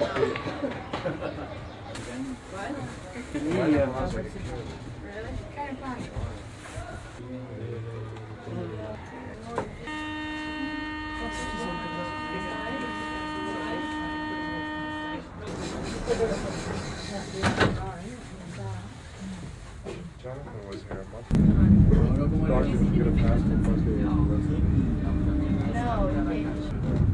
Jonathan was here a month ago. Doctor didn't get a passport. No,